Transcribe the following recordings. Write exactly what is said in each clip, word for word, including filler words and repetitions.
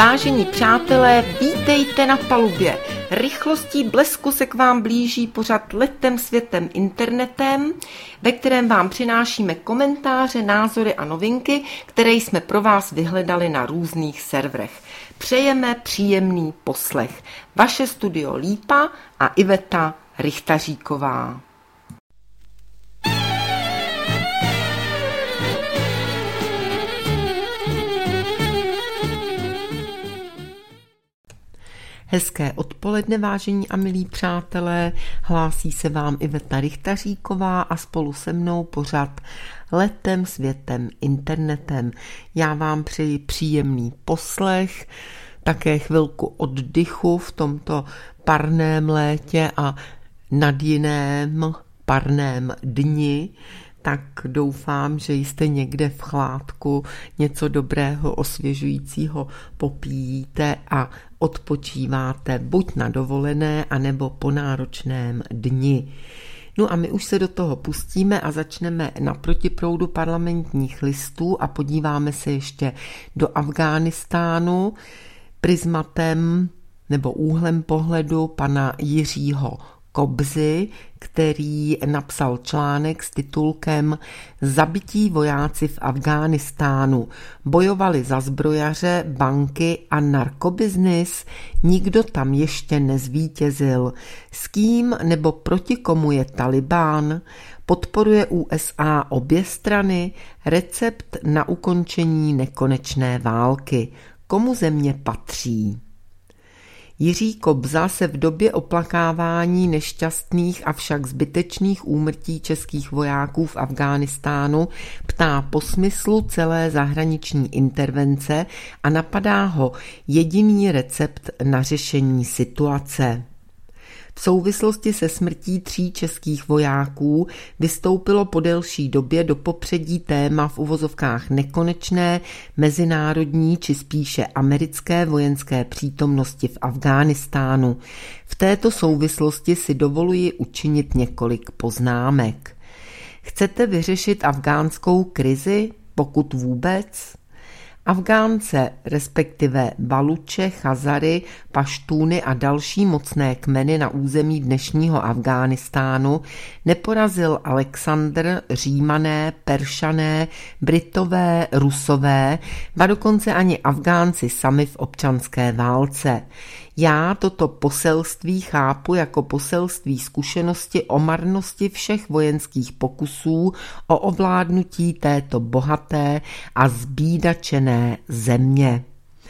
Vážení přátelé, vítejte na palubě. Rychlostí blesku se k vám blíží pořad Letem světem internetem, ve kterém vám přinášíme komentáře, názory a novinky, které jsme pro vás vyhledali na různých serverech. Přejeme příjemný poslech. Vaše studio Lípa a Iveta Rychtaříková. Hezké odpoledne, vážení a milí přátelé, hlásí se vám Iveta Rychtaříková a spolu se mnou pořad Letem světem internetem. Já vám přeji příjemný poslech, také chvilku oddychu v tomto parném létě a nad jiném parném dni, tak doufám, že jste někde v chládku něco dobrého, osvěžujícího popíjíte a odpočíváte buď na dovolené, anebo po náročném dni. No a my už se do toho pustíme a začneme na protiproudu parlamentních listů a podíváme se ještě do Afghánistánu prismatem nebo úhlem pohledu pana Jiřího Kobzy, který napsal článek s titulkem Zabití vojáci v Afghánistánu. Bojovali za zbrojaře, banky a narkobiznis. Nikdo tam ještě nezvítězil. S kým nebo proti komu je Talibán? Podporuje U S A obě strany? Recept na ukončení nekonečné války. Komu země patří? Jiří Kobza se v době oplakávání nešťastných avšak zbytečných úmrtí českých vojáků v Afghánistánu ptá po smyslu celé zahraniční intervence a napadá ho jediný recept na řešení situace. V souvislosti se smrtí tří českých vojáků vystoupilo po delší době do popředí téma v uvozovkách nekonečné mezinárodní či spíše americké vojenské přítomnosti v Afghánistánu. V této souvislosti si dovoluji učinit několik poznámek. Chcete vyřešit afgánskou krizi, pokud vůbec? Afgánce, respektive Baluče, Chazary, Paštúny a další mocné kmeny na území dnešního Afghánistánu neporazil Alexandr, Římané, Peršané, Britové, Rusové, ba dokonce ani Afgánci sami v občanské válce. Já toto poselství chápu jako poselství zkušenosti o marnosti všech vojenských pokusů o ovládnutí této bohaté a zbídačené země.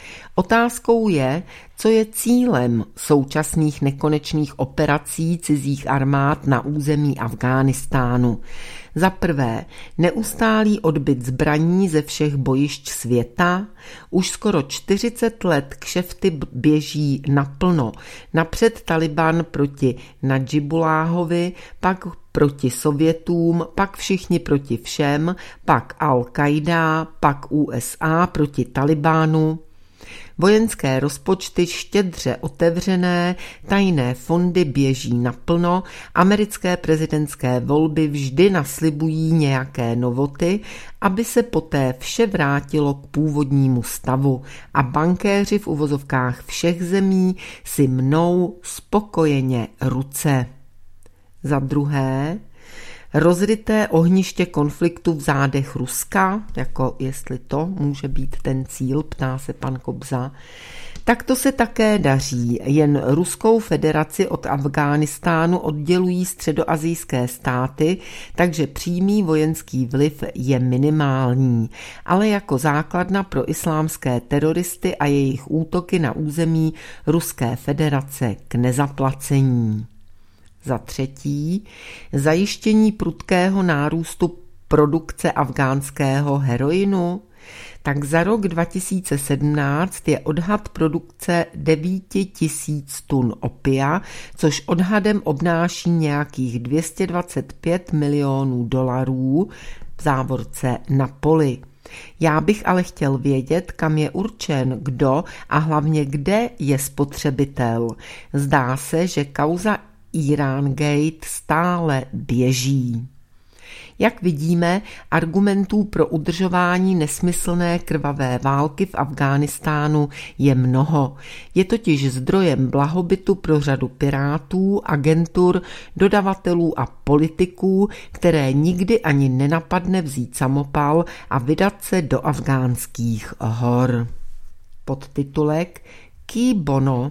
Otázkou je, co je cílem současných nekonečných operací cizích armád na území Afghánistánu. Za prvé, neustálý odbyt zbraní ze všech bojišť světa. Už skoro čtyřicet let kšefty běží naplno. Napřed Taliban proti Nadžibuláhovi, pak proti Sovětům, pak všichni proti všem, pak Al-Qaida, pak U S A proti Talibánu. Vojenské rozpočty štědře otevřené, tajné fondy běží naplno, americké prezidentské volby vždy naslibují nějaké novoty, aby se poté vše vrátilo k původnímu stavu a bankéři v uvozovkách všech zemí si mnou spokojeně ruce. Za druhé, rozryté ohniště konfliktu v zádech Ruska, jako jestli to může být ten cíl, ptá se pan Kobza. Tak to se také daří, jen Ruskou federaci od Afghánistánu oddělují středoasijské státy, takže přímý vojenský vliv je minimální, ale jako základna pro islámské teroristy a jejich útoky na území Ruské federace k nezaplacení. Za třetí, zajištění prudkého nárůstu produkce afgánského heroinu. Tak za rok dva tisíce sedmnáct je odhad produkce devět tisíc tun opia, což odhadem obnáší nějakých dvě stě dvacet pět milionů dolarů v závorce na poli. Já bych ale chtěl vědět, kam je určen, kdo a hlavně kde je spotřebitel. Zdá se, že kauza Irán Gate stále běží. Jak vidíme, argumentů pro udržování nesmyslné krvavé války v Afghánistánu je mnoho. Je totiž zdrojem blahobytu pro řadu pirátů, agentur, dodavatelů a politiků, které nikdy ani nenapadne vzít samopal a vydat se do afgánských hor. Podtitulek Qui bono.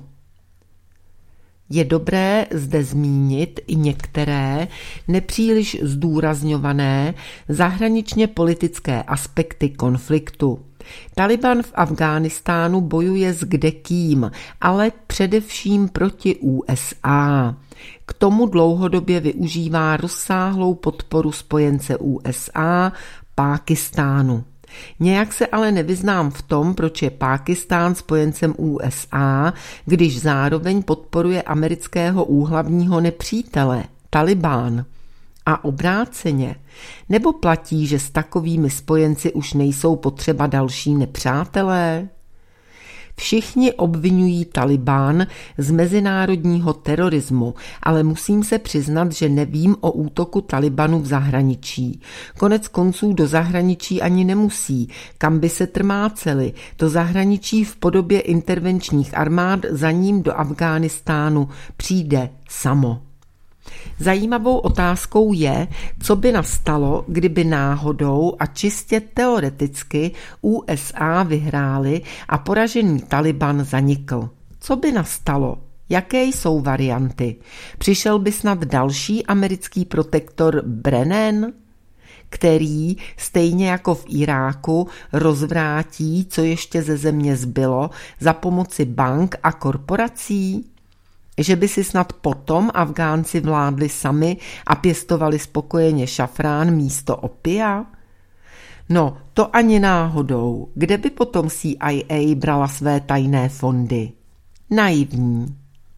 Je dobré zde zmínit i některé nepříliš zdůrazňované zahraničně politické aspekty konfliktu. Taliban v Afghánistánu bojuje s kdekým, ale především proti U S A. K tomu dlouhodobě využívá rozsáhlou podporu spojence U S A, Pákistánu. Nějak se ale nevyznám v tom, proč je Pákistán spojencem U S A, když zároveň podporuje amerického úhlavního nepřítele, Talibán. A obráceně, nebo platí, že s takovými spojenci už nejsou potřeba další nepřátelé? Všichni obvinují Talibán z mezinárodního terorismu, ale musím se přiznat, že nevím o útoku Talibanu v zahraničí. Konec konců do zahraničí ani nemusí, kam by se trmáceli. To zahraničí v podobě intervenčních armád za ním do Afghánistánu přijde samo. Zajímavou otázkou je, co by nastalo, kdyby náhodou a čistě teoreticky U S A vyhráli a poražený Taliban zanikl. Co by nastalo? Jaké jsou varianty? Přišel by snad další americký protektor Brennan, který stejně jako v Iráku rozvrátí, co ještě ze země zbylo, za pomoci bank a korporací? Že by si snad potom Afgánci vládli sami a pěstovali spokojeně šafrán místo opia? No, to ani náhodou. Kde by potom C I A brala své tajné fondy? Naivní.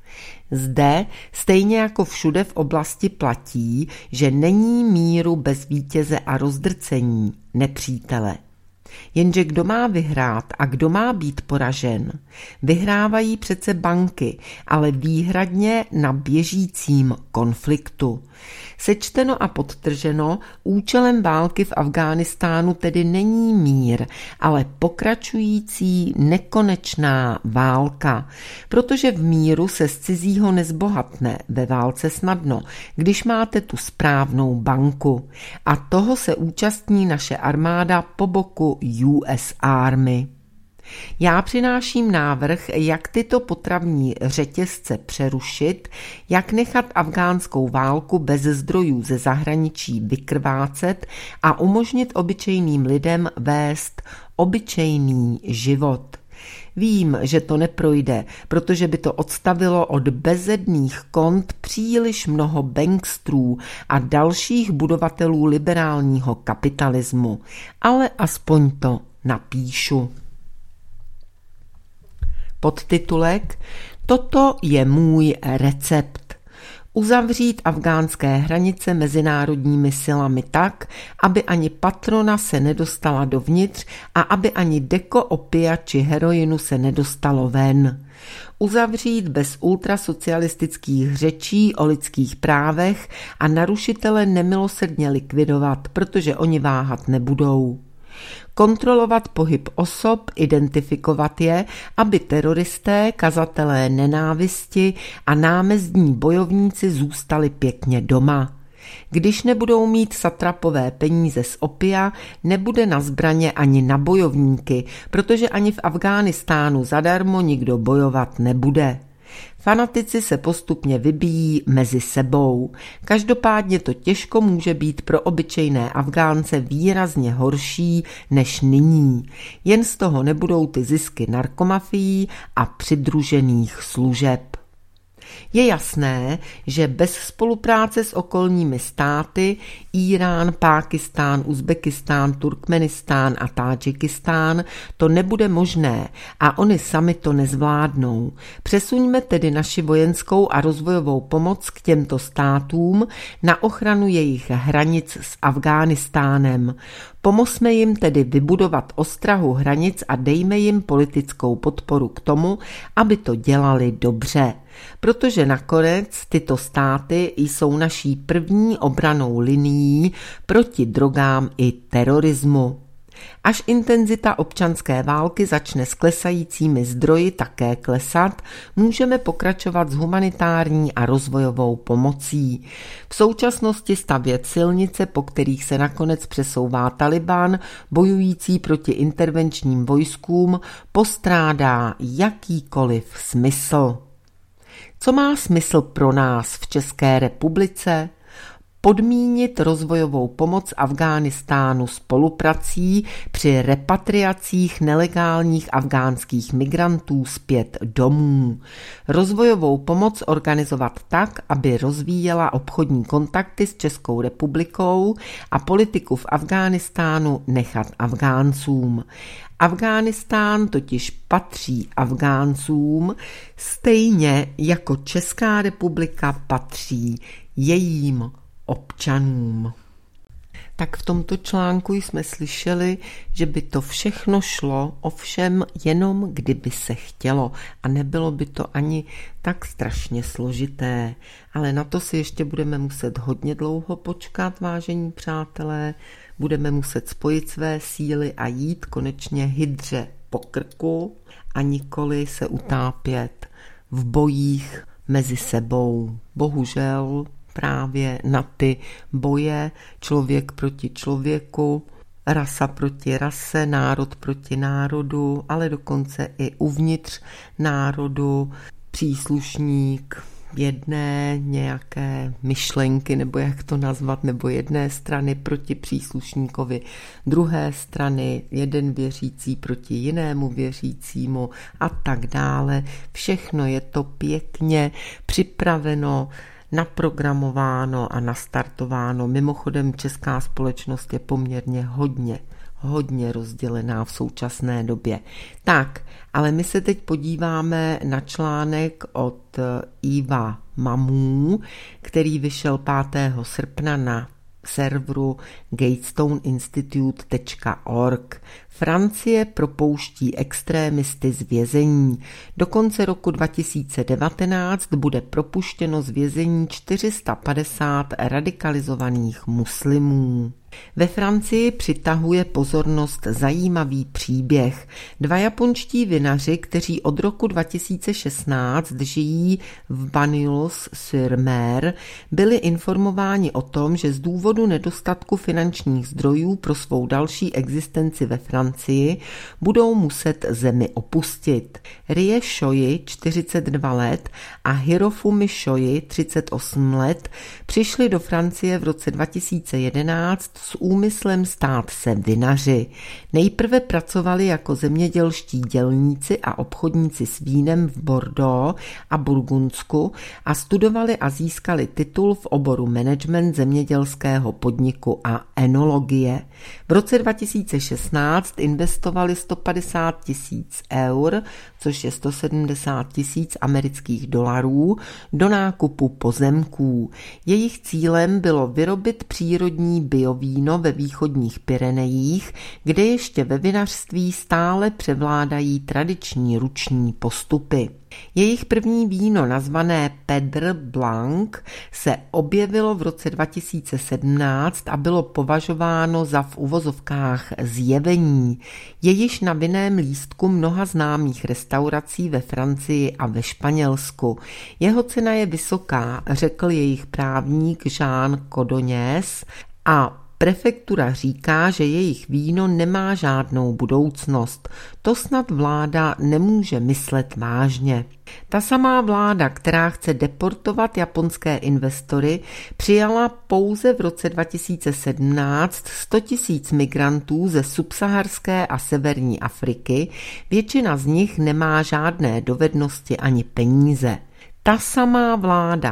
Zde, stejně jako všude v oblasti platí, že není míru bez vítěze a rozdrcení, nepřítele. Jenže kdo má vyhrát a kdo má být poražen? Vyhrávají přece banky, ale výhradně na běžícím konfliktu. Sečteno a podtrženo, účelem války v Afghánistánu tedy není mír, ale pokračující nekonečná válka. Protože v míru se z cizího nezbohatne, ve válce snadno, když máte tu správnou banku. A toho se účastní naše armáda po boku U S Army. Já přináším návrh, jak tyto potravní řetězce přerušit, jak nechat afgánskou válku bez zdrojů ze zahraničí vykrvácet a umožnit obyčejným lidem vést obyčejný život. Vím, že to neprojde, protože by to odstavilo od bezedných kont příliš mnoho bankstrů a dalších budovatelů liberálního kapitalismu, ale aspoň to napíšu. Podtitulek Toto je můj recept. Uzavřít afgánské hranice mezinárodními silami tak, aby ani patrona se nedostala dovnitř a aby ani deko opia či heroinu se nedostalo ven. Uzavřít bez ultrasocialistických řečí o lidských právech a narušitele nemilosrdně likvidovat, protože oni váhat nebudou. Kontrolovat pohyb osob, identifikovat je, aby teroristé, kazatelé nenávisti a námezdní bojovníci zůstali pěkně doma. Když nebudou mít satrapové peníze z opia, nebude na zbraně ani na bojovníky, protože ani v Afghánistánu zadarmo nikdo bojovat nebude. Fanatici se postupně vybíjí mezi sebou. Každopádně to těžko může být pro obyčejné Afgánce výrazně horší než nyní. Jen z toho nebudou ty zisky narkomafií a přidružených služeb. Je jasné, že bez spolupráce s okolními státy Írán, Pákistán, Uzbekistán, Turkmenistán a Tádžikistán to nebude možné a oni sami to nezvládnou. Přesuňme tedy naši vojenskou a rozvojovou pomoc k těmto státům na ochranu jejich hranic s Afghánistánem. Pomozme jim tedy vybudovat ostrahu hranic a dejme jim politickou podporu k tomu, aby to dělali dobře. protože nakonec tyto státy jsou naší první obrannou linií proti drogám i terorismu. Až intenzita občanské války začne s klesajícími zdroji také klesat, můžeme pokračovat s humanitární a rozvojovou pomocí. V současnosti stavět silnice, po kterých se nakonec přesouvá Taliban, bojující proti intervenčním vojskům, postrádá jakýkoliv smysl. Co má smysl pro nás v České republice? Podmínit rozvojovou pomoc Afghánistánu spoluprací při repatriacích nelegálních afghánských migrantů zpět domů. Rozvojovou pomoc organizovat tak, aby rozvíjela obchodní kontakty s Českou republikou a politiku v Afghánistánu nechat Afgáncům. Afghánistán totiž patří Afgáncům, stejně jako Česká republika patří jejím občanům. Tak v tomto článku jsme slyšeli, že by to všechno šlo, ovšem jenom kdyby se chtělo a nebylo by to ani tak strašně složité. Ale na to si ještě budeme muset hodně dlouho počkat, vážení přátelé. Budeme muset spojit své síly a jít konečně hydře po krku a nikoli se utápět v bojích mezi sebou. Bohužel právě na ty boje člověk proti člověku, rasa proti rase, národ proti národu, ale dokonce i uvnitř národu příslušník jedné nějaké myšlenky, nebo jak to nazvat, nebo jedné strany proti příslušníkovi druhé strany, jeden věřící proti jinému věřícímu a tak dále. Všechno je to pěkně připraveno, naprogramováno a nastartováno. Mimochodem česká společnost je poměrně hodně, hodně rozdělená v současné době. Tak, ale my se teď podíváme na článek od Iva Mamů, který vyšel pátého srpna na serveru gatestone institute tečka org. Francie propouští extrémisty z vězení. Do konce roku dva tisíce devatenáct bude propuštěno z vězení čtyři sta padesát radikalizovaných muslimů. Ve Francii přitahuje pozornost zajímavý příběh. Dva japonští vinaři, kteří od roku dva tisíce šestnáct žijí v Bagnols-sur-Mer, byli informováni o tom, že z důvodu nedostatku finančních zdrojů pro svou další existenci ve Francii budou muset zemi opustit. Rie Shoji, čtyřicet dva let, a Hirofumi Shoji, třicet osm let, přišli do Francie v roce dva tisíce jedenáct s úmyslem stát se vinaři. Nejprve pracovali jako zemědělští dělníci a obchodníci s vínem v Bordeaux a Burgundsku a studovali a získali titul v oboru management zemědělského podniku a enologie. V roce dva tisíce šestnáct investovali sto padesát tisíc eur, což je sto sedmdesát tisíc amerických dolarů, do nákupu pozemků. Jejich cílem bylo vyrobit přírodní biovíno ve východních Pyrenejích, kde ještě ve vinařství stále převládají tradiční ruční postupy. Jejich první víno, nazvané Pedre Blanc, se objevilo v roce dva tisíce sedmnáct a bylo považováno za v uvozovkách zjevení. Je již na vinném lístku mnoha známých restaurací ve Francii a ve Španělsku. Jeho cena je vysoká, řekl jejich právník Jean Codognes, a prefektura říká, že jejich víno nemá žádnou budoucnost. To snad vláda nemůže myslet vážně. Ta samá vláda, která chce deportovat japonské investory, přijala pouze v roce dva tisíce sedmnáct sto tisíc migrantů ze subsaharské a severní Afriky. Většina z nich nemá žádné dovednosti ani peníze. Ta samá vláda,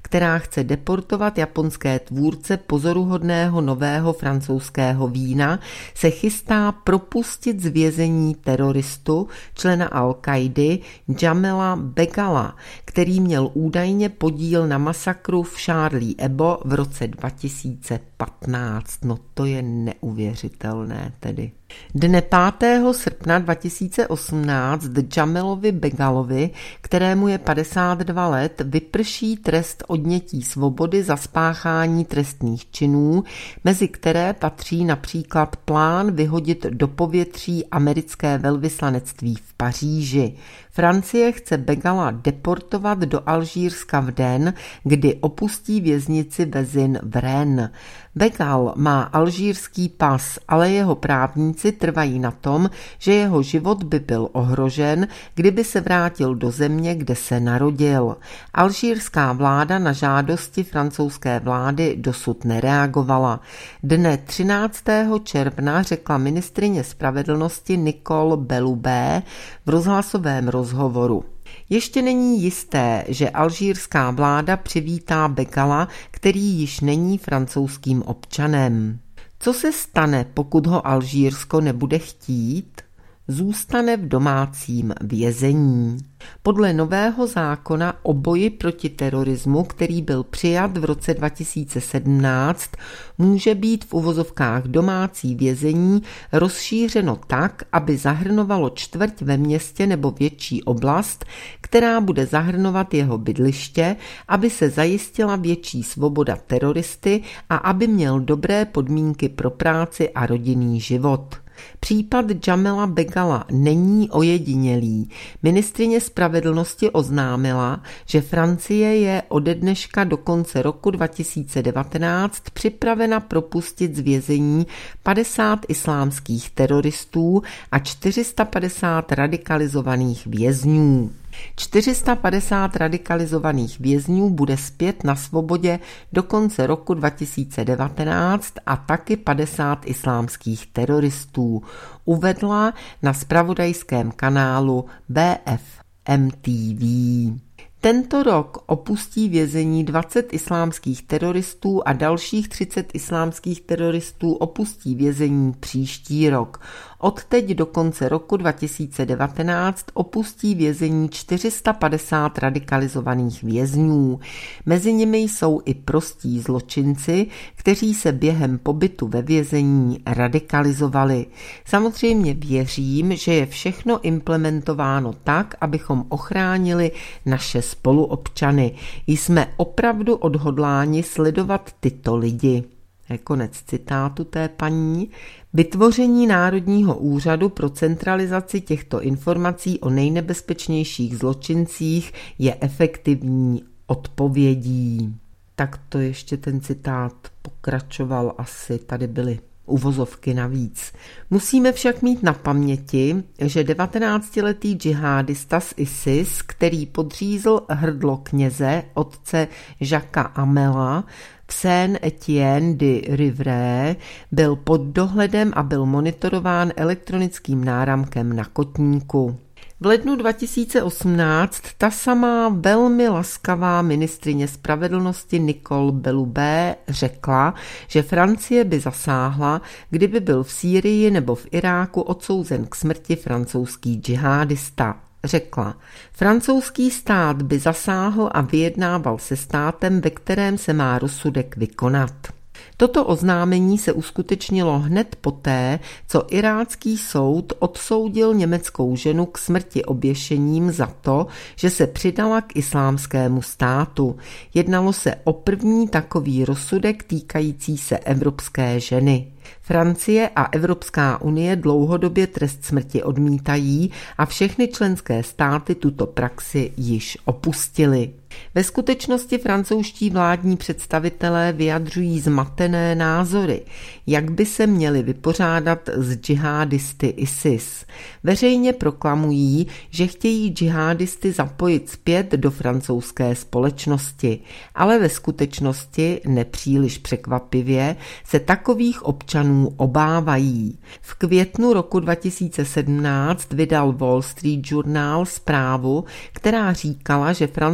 která chce deportovat japonské tvůrce pozoruhodného nového francouzského vína, se chystá propustit z vězení teroristu, člena Al-Kaidy Jamela Begala, který měl údajně podíl na masakru v Charlie Hebdo v roce dva tisíce patnáct. No to je neuvěřitelné tedy. Dne pátého srpna dva tisíce osmnáct Jamelovi Begalovi, kterému je padesát dva let, vyprší trest odnětí svobody za spáchání trestných činů, mezi které patří například plán vyhodit do povětří americké velvyslanectví v Paříži. Francie chce Begala deportovat do Alžírska v den, kdy opustí věznici Vezin v Rennes. Begal má alžírský pas, ale jeho právníci trvají na tom, že jeho život by byl ohrožen, kdyby se vrátil do země, kde se narodil. Alžírská vláda na žádosti francouzské vlády dosud nereagovala. Dne třináctého června řekla ministryně spravedlnosti Nicole Belloubet v rozhlasovém rozhovoru: ještě není jisté, že alžírská vláda přivítá Begala, který již není francouzským občanem. Co se stane, pokud ho Alžírsko nebude chtít? Zůstane v domácím vězení. Podle nového zákona o boji proti terorismu, který byl přijat v roce dva tisíce sedmnáct, může být v uvozovkách domácí vězení rozšířeno tak, aby zahrnovalo čtvrť ve městě nebo větší oblast, která bude zahrnovat jeho bydliště, aby se zajistila větší svoboda teroristy a aby měl dobré podmínky pro práci a rodinný život. Případ Jamela Begala není ojedinělý. Ministryně spravedlnosti oznámila, že Francie je ode dneška do konce roku dva tisíce devatenáct připravena propustit z vězení padesát islámských teroristů a čtyři sta padesát radikalizovaných vězňů. čtyři sta padesát radikalizovaných vězňů bude zpět na svobodě do konce roku dva tisíce devatenáct a taky padesát islámských teroristů, uvedla na zpravodajském kanálu B F M T V. Tento rok opustí vězení dvacet islámských teroristů a dalších třicet islámských teroristů opustí vězení příští rok. Od teď do konce roku dva tisíce devatenáct opustí vězení čtyři sta padesát radikalizovaných vězňů. Mezi nimi jsou i prostí zločinci, kteří se během pobytu ve vězení radikalizovali. Samozřejmě věřím, že je všechno implementováno tak, abychom ochránili naše spoluobčany. Jsme opravdu odhodláni sledovat tyto lidi. Konec citátu té paní. Vytvoření Národního úřadu pro centralizaci těchto informací o nejnebezpečnějších zločincích je efektivní odpovědí. Tak to ještě ten citát pokračoval, asi tady byly uvozovky navíc. Musíme však mít na paměti, že devatenáctiletý džihádista z ISIS, který podřízl hrdlo kněze otce Jacquesa Amela v Saint-Étienne de Rivray, byl pod dohledem a byl monitorován elektronickým náramkem na kotníku. V lednu dva tisíce osmnáct ta samá velmi laskavá ministryně spravedlnosti Nicole Belloubet řekla, že Francie by zasáhla, kdyby byl v Sýrii nebo v Iráku odsouzen k smrti francouzský džihádista. Řekla, francouzský stát by zasáhl a vyjednával se státem, ve kterém se má rozsudek vykonat. Toto oznámení se uskutečnilo hned poté, co irácký soud odsoudil německou ženu k smrti oběšením za to, že se přidala k islámskému státu. Jednalo se o první takový rozsudek týkající se evropské ženy. Francie a Evropská unie dlouhodobě trest smrti odmítají a všechny členské státy tuto praxi již opustily. Ve skutečnosti francouzští vládní představitelé vyjadřují zmatené názory, jak by se měli vypořádat s džihádisty ISIS. Veřejně proklamují, že chtějí džihádisty zapojit zpět do francouzské společnosti, ale ve skutečnosti, nepříliš překvapivě, se takových občanů obávají. V květnu roku dva tisíce sedmnáct vydal Wall Street Journal zprávu, která říkala, že francouzské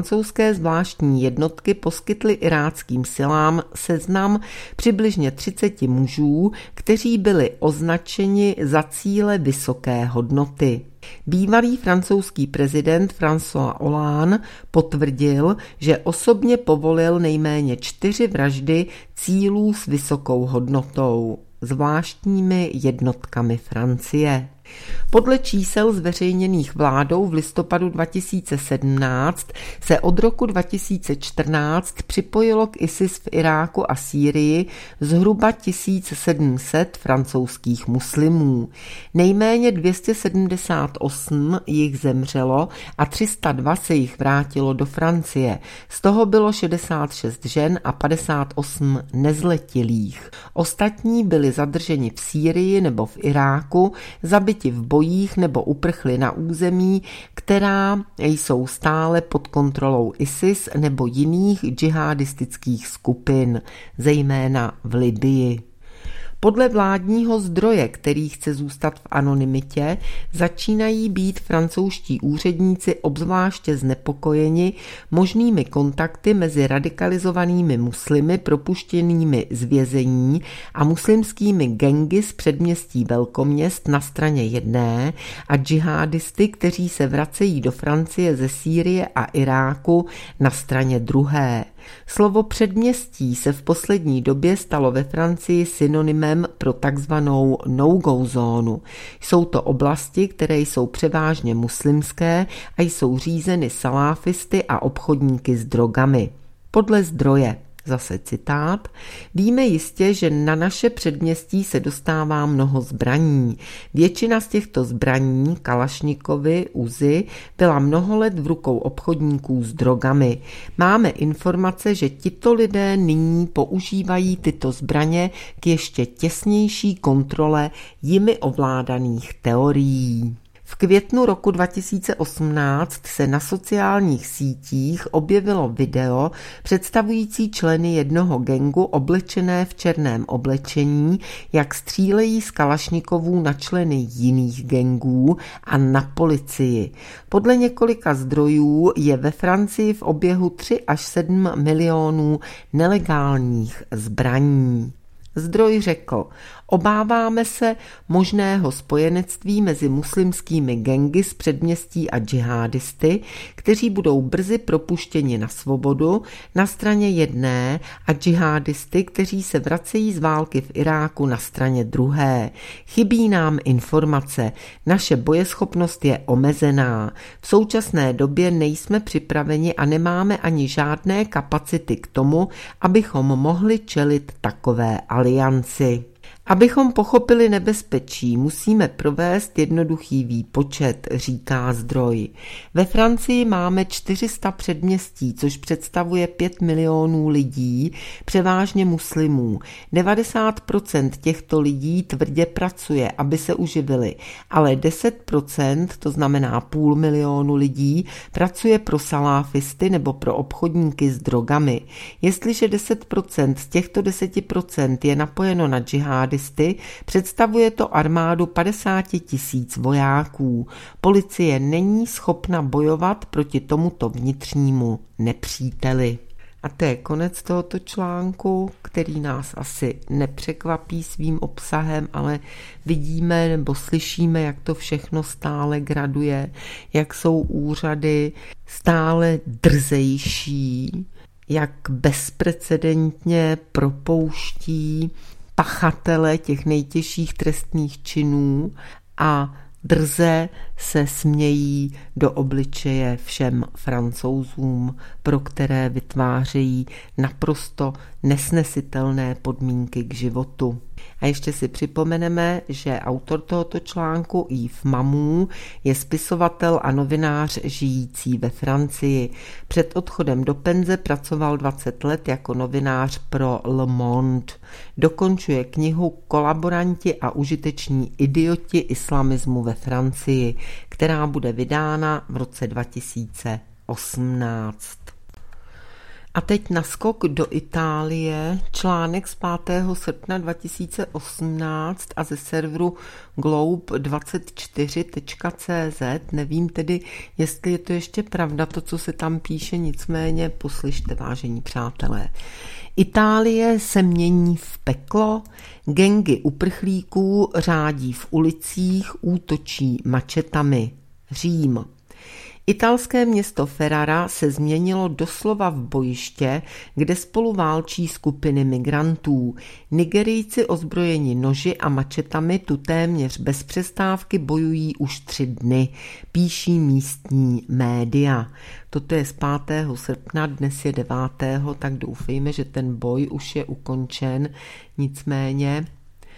francouzské zvláštní jednotky poskytly iráckým silám seznam přibližně třiceti mužů, kteří byli označeni za cíle vysoké hodnoty. Bývalý francouzský prezident François Hollande potvrdil, že osobně povolil nejméně čtyři vraždy cílů s vysokou hodnotou, zvláštními jednotkami Francie. Podle čísel zveřejněných vládou v listopadu dva tisíce sedmnáct se od roku dva tisíce čtrnáct připojilo k ISIS v Iráku a Sýrii zhruba tisíc sedm set francouzských muslimů. Nejméně dvě stě sedmdesát osm jich zemřelo a tři sta dva se jich vrátilo do Francie. Z toho bylo šedesát šest žen a padesát osm nezletilých. Ostatní byli zadrženi v Sýrii nebo v Iráku, zabiti v bojích nebo uprchli na území, která jsou stále pod kontrolou ISIS nebo jiných džihadistických skupin, zejména v Libyi. Podle vládního zdroje, který chce zůstat v anonymitě, začínají být francouzští úředníci obzvláště znepokojeni možnými kontakty mezi radikalizovanými muslimy propuštěnými z vězení a muslimskými gangy z předměstí velkoměst na straně jedné a džihadisty, kteří se vracejí do Francie ze Sýrie a Iráku na straně druhé. Slovo předměstí se v poslední době stalo ve Francii synonymem pro takzvanou no-go zónu. Jsou to oblasti, které jsou převážně muslimské a jsou řízeny saláfisty a obchodníky s drogami. Podle zdroje, zase citát, víme jistě, že na naše předměstí se dostává mnoho zbraní. Většina z těchto zbraní, Kalašnikovy, Uzi, byla mnoho let v rukou obchodníků s drogami. Máme informace, že tito lidé nyní používají tyto zbraně k ještě těsnější kontrole jimi ovládaných teorií. V květnu roku dva tisíce osmnáct se na sociálních sítích objevilo video představující členy jednoho gangu oblečené v černém oblečení, jak střílejí z kalašnikovů na členy jiných gangů a na policii. Podle několika zdrojů je ve Francii v oběhu tři až sedm milionů nelegálních zbraní. Zdroj řekl, obáváme se možného spojenectví mezi muslimskými gangy z předměstí a džihadisty, kteří budou brzy propuštěni na svobodu na straně jedné a džihadisty, kteří se vracejí z války v Iráku na straně druhé. Chybí nám informace, naše bojeschopnost je omezená. V současné době nejsme připraveni a nemáme ani žádné kapacity k tomu, abychom mohli čelit takové alianci. Abychom pochopili nebezpečí, musíme provést jednoduchý výpočet, říká zdroj. Ve Francii máme čtyři sta předměstí, což představuje pět milionů lidí, převážně muslimů. devadesát procent těchto lidí tvrdě pracuje, aby se uživili, ale deset procent, to znamená půl milionu lidí, pracuje pro saláfisty nebo pro obchodníky s drogami. Jestliže deset procent z těchto deset procent je napojeno na džihady, představuje to armádu padesát tisíc vojáků. Policie není schopna bojovat proti tomuto vnitřnímu nepříteli. A to je konec tohoto článku, který nás asi nepřekvapí svým obsahem, ale vidíme nebo slyšíme, jak to všechno stále graduje, jak jsou úřady stále drzejší, jak bezprecedentně propouští pachatele těch nejtěžších trestných činů a drze se smějí do obličeje všem Francouzům, pro které vytvářejí naprosto nesnesitelné podmínky k životu. A ještě si připomeneme, že autor tohoto článku Yves Mamou je spisovatel a novinář žijící ve Francii. Před odchodem do penze pracoval dvacet let jako novinář pro Le Monde. Dokončuje knihu Kolaboranti a užiteční idioti islamismu ve Francii, která bude vydána v roce dva tisíce osmnáct. A teď naskok do Itálie, článek z pátého srpna dva tisíce osmnáct a ze serveru globe dvacet čtyři tečka cé zet. Nevím tedy, jestli je to ještě pravda, to, co se tam píše, nicméně poslyšte, vážení přátelé. Itálie se mění v peklo, gangy uprchlíků řádí v ulicích, útočí mačetami. Řím. Italské město Ferrara se změnilo doslova v bojiště, kde spolu válčí skupiny migrantů. Nigerijci ozbrojeni noži a mačetami tu téměř bez přestávky bojují už tři dny, píší místní média. Toto je z pátého srpna, dnes je devátého tak doufejme, že ten boj už je ukončen, nicméně...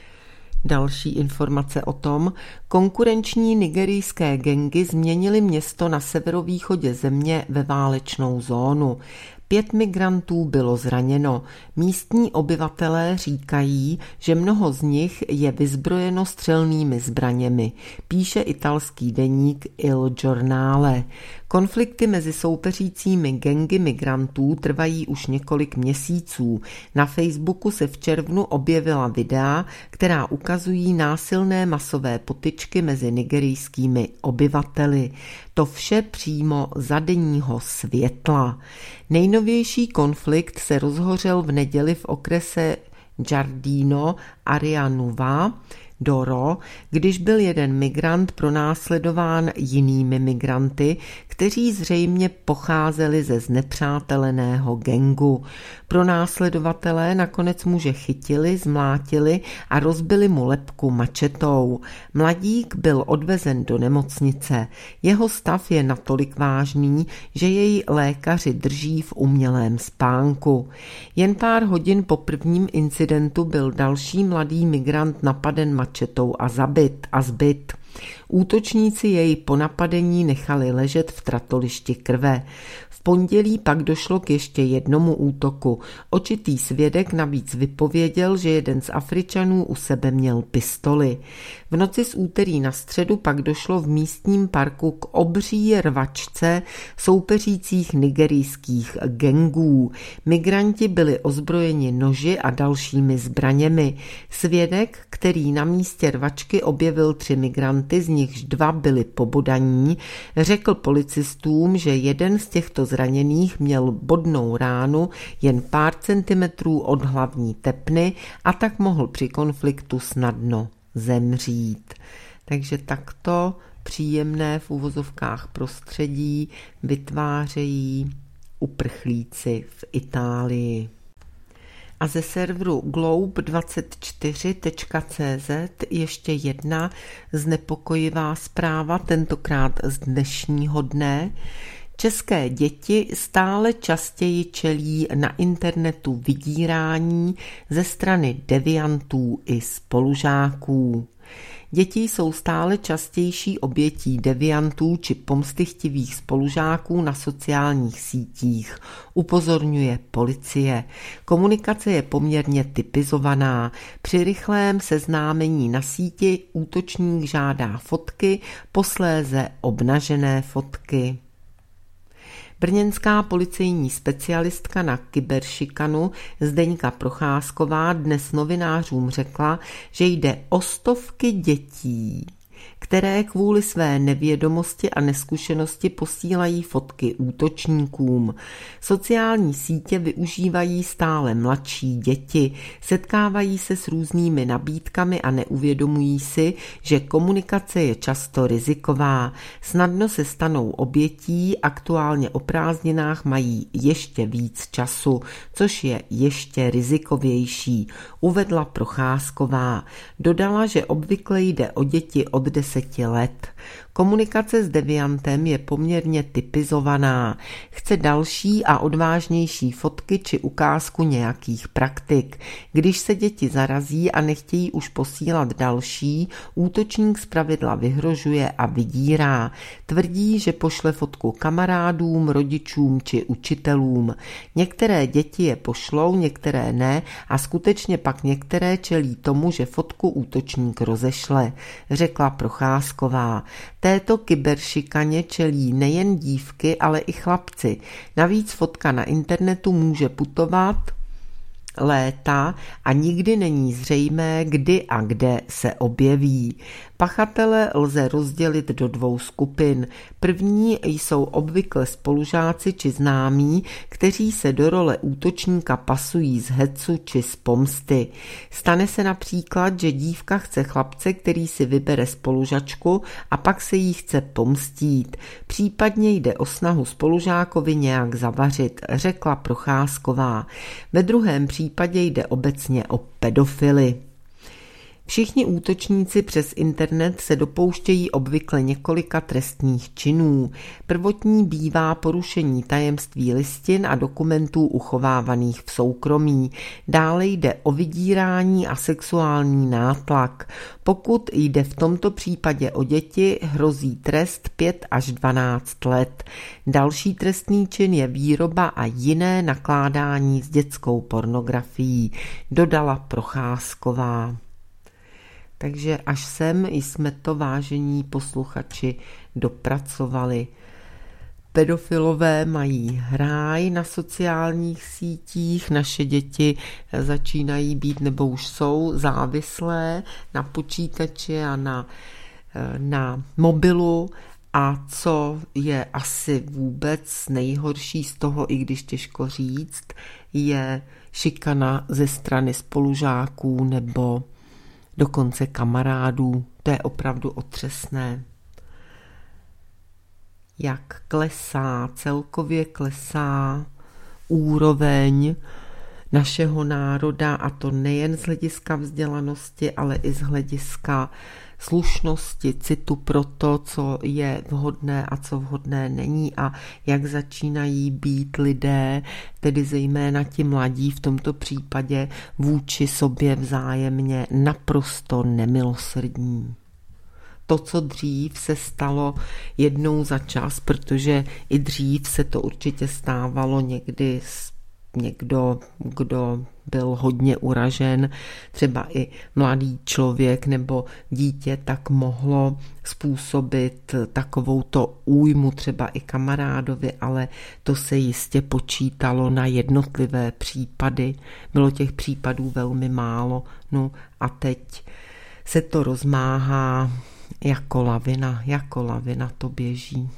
Další informace o tom, konkurenční nigerijské gangy změnily město na severovýchodě země ve válečnou zónu. Pět migrantů bylo zraněno. Místní obyvatelé říkají, že mnoho z nich je vyzbrojeno střelnými zbraněmi, píše italský deník Il Giornale. Konflikty mezi soupeřícími gangy migrantů trvají už několik měsíců. Na Facebooku se v červnu objevila videa, která ukazují násilné masové potyčky mezi nigerijskými obyvateli. To vše přímo za denního světla. Nejnovější konflikt se rozhořel v neděli v okrese Giardino Arianuva Doro, když byl jeden migrant pronásledován jinými migranty, kteří zřejmě pocházeli ze znepřáteleného gangu. Pronásledovatelé nakonec muže chytili, zmlátili a rozbili mu lebku mačetou. Mladík byl odvezen do nemocnice. Jeho stav je natolik vážný, že jej lékaři drží v umělém spánku. Jen pár hodin po prvním incidentu byl další mladý migrant napaden mačetou a zabit a zbyt. Útočníci jej po napadení nechali ležet v tratolišti krve. V pondělí pak došlo k ještě jednomu útoku. Očitý svědek navíc vypověděl, že jeden z Afričanů u sebe měl pistoli. V noci z úterý na středu pak došlo v místním parku k obří rvačce soupeřících nigerijských gangů. Migranti byli ozbrojeni noži a dalšími zbraněmi. Svědek, který na místě rvačky objevil tři migranty, z nichž dva byli pobodaní, řekl policistům, že jeden z těchto zraněných měl bodnou ránu jen pár centimetrů od hlavní tepny a tak mohl při konfliktu snadno zemřít. Takže takto příjemné v uvozovkách prostředí vytvářejí uprchlíci v Itálii. A ze serveru globe dvacet čtyři tečka cé zet ještě jedna znepokojivá zpráva, tentokrát z dnešního dne. České děti stále častěji čelí na internetu vydírání ze strany deviantů i spolužáků. Děti jsou stále častější obětí deviantů či pomstychtivých spolužáků na sociálních sítích, upozorňuje policie. Komunikace je poměrně typizovaná. Při rychlém seznámení na síti útočník žádá fotky, posléze obnažené fotky. Brněnská policejní specialistka na kyberšikanu Zdeňka Procházková dnes novinářům řekla, že jde o stovky dětí, které kvůli své nevědomosti a neskušenosti posílají fotky útočníkům. Sociální sítě využívají stále mladší děti, setkávají se s různými nabídkami a neuvědomují si, že komunikace je často riziková. Snadno se stanou obětí, aktuálně o prázdninách mají ještě víc času, což je ještě rizikovější, uvedla Procházková. Dodala, že obvykle jde o děti od deseti let. Komunikace s deviantem je poměrně typizovaná. Chce další a odvážnější fotky či ukázku nějakých praktik. Když se děti zarazí a nechtějí už posílat další, útočník zpravidla vyhrožuje a vydírá. Tvrdí, že pošle fotku kamarádům, rodičům či učitelům. Některé děti je pošlou, některé ne a skutečně pak některé čelí tomu, že fotku útočník rozešle, řekla Procházková. Této kyberšikaně čelí nejen dívky, ale i chlapci. Navíc fotka na internetu může putovat léta a nikdy není zřejmé, kdy a kde se objeví. Pachatele lze rozdělit do dvou skupin. První jsou obvykle spolužáci či známí, kteří se do role útočníka pasují z hecu či z pomsty. Stane se například, že dívka chce chlapce, který si vybere spolužačku a pak se jí chce pomstít. Případně jde o snahu spolužákovi nějak zavařit, řekla Procházková. Ve druhém případě jde obecně o pedofily. Všichni útočníci přes internet se dopouštějí obvykle několika trestných činů. Prvotní bývá porušení tajemství listin a dokumentů uchovávaných v soukromí. Dále jde o vydírání a sexuální nátlak. Pokud jde v tomto případě o děti, hrozí trest pět až dvanáct let. Další trestný čin je výroba a jiné nakládání s dětskou pornografií, dodala Procházková. Takže až sem jsme to, vážení posluchači, dopracovali. Pedofilové mají hráj na sociálních sítích, naše děti začínají být nebo už jsou závislé na počítači a na, na mobilu. A co je asi vůbec nejhorší z toho, i když těžko říct, je šikana ze strany spolužáků nebo dokonce kamarádů. To je opravdu otřesné. Jak klesá, celkově klesá úroveň našeho národa, a to nejen z hlediska vzdělanosti, ale i z hlediska slušnosti, citu pro to, co je vhodné a co vhodné není, a jak začínají být lidé, tedy zejména ti mladí v tomto případě, vůči sobě vzájemně naprosto nemilosrdní. To, co dřív se stalo jednou za čas, protože i dřív se to určitě stávalo někdy s někdo, kdo byl hodně uražen, třeba i mladý člověk nebo dítě, tak mohlo způsobit takovouto újmu třeba i kamarádovi, ale to se jistě počítalo na jednotlivé případy. Bylo těch případů velmi málo, no a teď se to rozmáhá jako lavina, jako lavina to běží.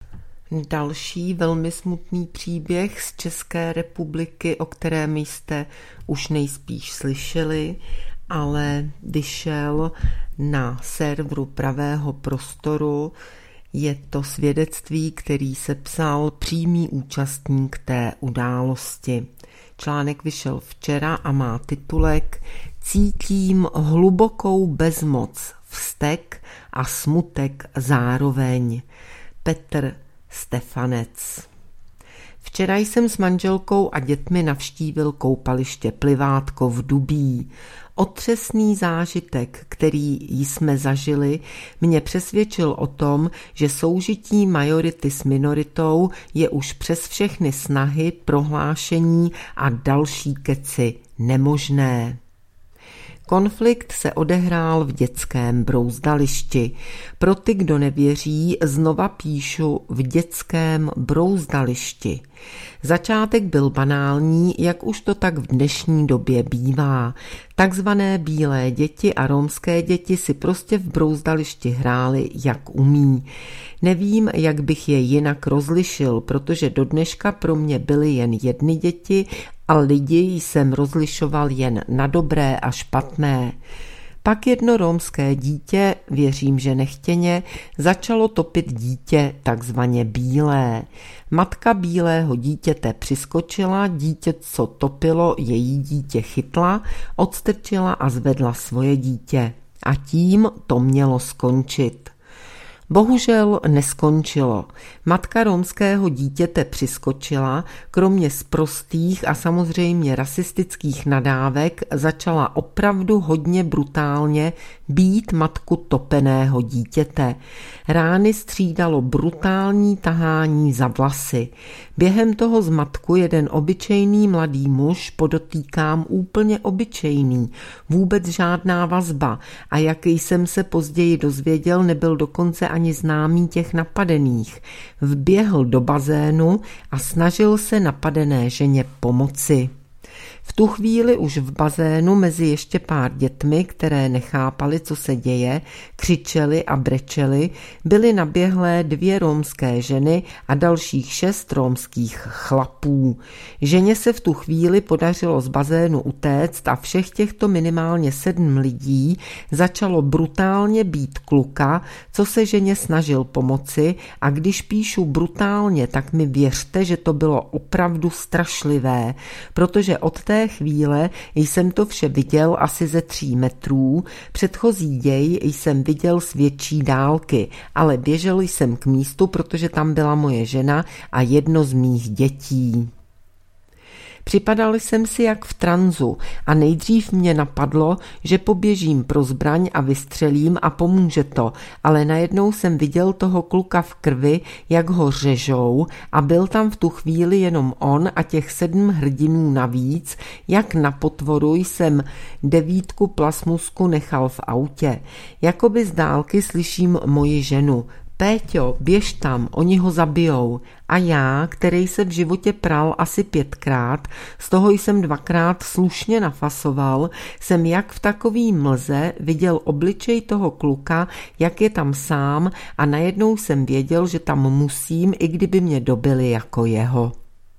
Další velmi smutný příběh z České republiky, o kterém jste už nejspíš slyšeli, ale vyšel na serveru Pravého prostoru. Je to svědectví, který sepsal přímý účastník té události. Článek vyšel včera a má titulek Cítím hlubokou bezmoc, vztek a smutek zároveň. Petr Stefanec. Včera jsem s manželkou a dětmi navštívil koupaliště Plivátko v Dubí. Otřesný zážitek, který jsme zažili, mě přesvědčil o tom, že soužití majority s minoritou je už přes všechny snahy, prohlášení a další keci nemožné. Konflikt se odehrál v dětském brouzdališti. Pro ty, kdo nevěří, znova píšu v dětském brouzdališti. Začátek byl banální, jak už to tak v dnešní době bývá. Takzvané bílé děti a romské děti si prostě v brouzdališti hrály, jak umí. Nevím, jak bych je jinak rozlišil, protože do dneška pro mě byly jen jedny děti a lidi jsem rozlišoval jen na dobré a špatné. Pak jedno romské dítě, věřím, že nechtěně, začalo topit dítě takzvaně bílé. Matka bílého dítěte přiskočila, dítě, co topilo, její dítě chytla, odstrčila a zvedla svoje dítě. A tím to mělo skončit. Bohužel neskončilo. Matka romského dítěte přiskočila, kromě sprostých a samozřejmě rasistických nadávek začala opravdu hodně brutálně bít matku topeného dítěte. Rány střídalo brutální tahání za vlasy. Během toho z matku jeden obyčejný mladý muž, podotýkám úplně obyčejný, vůbec žádná vazba, a jak jsem se později dozvěděl, nebyl dokonce ani známý těch napadených, vběhl do bazénu a snažil se napadené ženě pomoci. V tu chvíli už v bazénu mezi ještě pár dětmi, které nechápali, co se děje, křičeli a brečeli, byly naběhlé dvě romské ženy a dalších šest romských chlapů. Ženě se v tu chvíli podařilo z bazénu utéct a všech těchto minimálně sedm lidí začalo brutálně bít kluka, co se ženě snažil pomoci, a když píšu brutálně, tak mi věřte, že to bylo opravdu strašlivé, protože od té chvíle jsem to vše viděl asi ze tří metrů, předchozí děj jsem viděl z větší dálky, ale běžel jsem k místu, protože tam byla moje žena a jedno z mých dětí. Připadal jsem si jak v tranzu a nejdřív mě napadlo, že poběžím pro zbraň a vystřelím a pomůže to, ale najednou jsem viděl toho kluka v krvi, jak ho řežou, a byl tam v tu chvíli jenom on a těch sedm hrdinů navíc, jak na potvoru jsem devítku plasmusku nechal v autě. Jakoby z dálky slyším moji ženu: Péťo, běž tam, oni ho zabijou. A já, který se v životě pral asi pětkrát, z toho jsem dvakrát slušně nafasoval, jsem jak v takový mlze viděl obličej toho kluka, jak je tam sám, a najednou jsem věděl, že tam musím, i kdyby mě dobili jako jeho.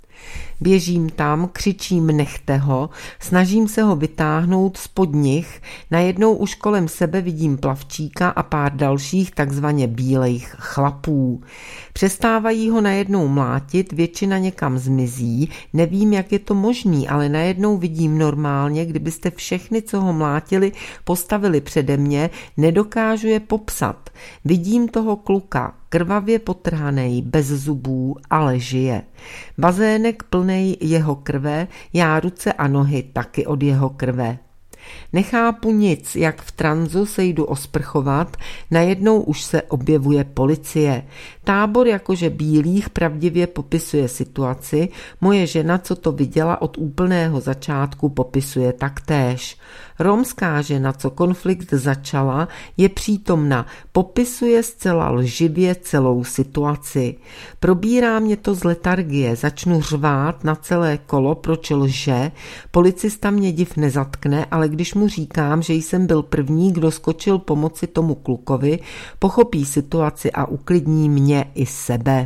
Běžím tam, křičím nechte ho, snažím se ho vytáhnout spod nich, najednou už kolem sebe vidím plavčíka a pár dalších takzvaně bílejch chlapů. Přestávají ho najednou mlátit, většina někam zmizí, nevím, jak je to možný, ale najednou vidím normálně, kdybyste všechny, co ho mlátili, postavili přede mě, nedokážu je popsat. Vidím toho kluka, krvavě potrhanej, bez zubů, ale žije. Bazének plnej jeho krve, já ruce a nohy taky od jeho krve. Nechápu nic, jak v tranzu se jdu osprchovat, najednou už se objevuje policie. Tábor jakože bílých pravdivě popisuje situaci, moje žena, co to viděla od úplného začátku, popisuje taktéž. Romská žena, co konflikt začala, je přítomna, popisuje zcela lživě celou situaci. Probírá mě to z letargie, začnu řvát na celé kolo, proč lže, policista mě div nezatkne, ale když mu říkám, že jsem byl první, kdo skočil pomoci tomu klukovi, pochopí situaci a uklidní mě i sebe.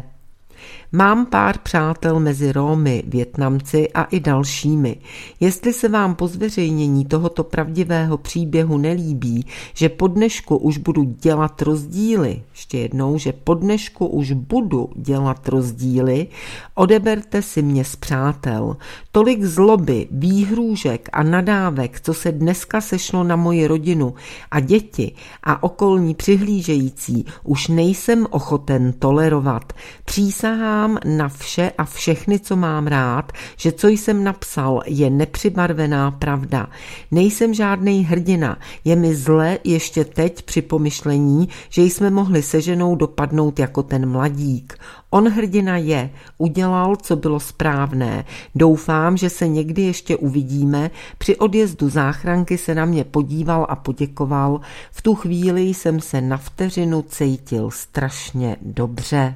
Mám pár přátel mezi Rómy, Vietnamci a i dalšími. Jestli se vám po zveřejnění tohoto pravdivého příběhu nelíbí, že po dnešku už budu dělat rozdíly, ještě jednou, že po dnešku už budu dělat rozdíly, odeberte si mě z přátel. Tolik zloby, výhrůžek a nadávek, co se dneska sešlo na moji rodinu a děti a okolní přihlížející, už nejsem ochoten tolerovat. Přísahám na vše a všechny, co mám rád, že co jsem napsal, je nepřibarvená pravda. Nejsem žádnej hrdina, je mi zle ještě teď při pomyšlení, že jsme mohli se ženou dopadnout jako ten mladík. On hrdina je, udělal, co bylo správné. Doufám, že se někdy ještě uvidíme. Při odjezdu záchranky se na mě podíval a poděkoval. V tu chvíli jsem se na vteřinu cítil strašně dobře.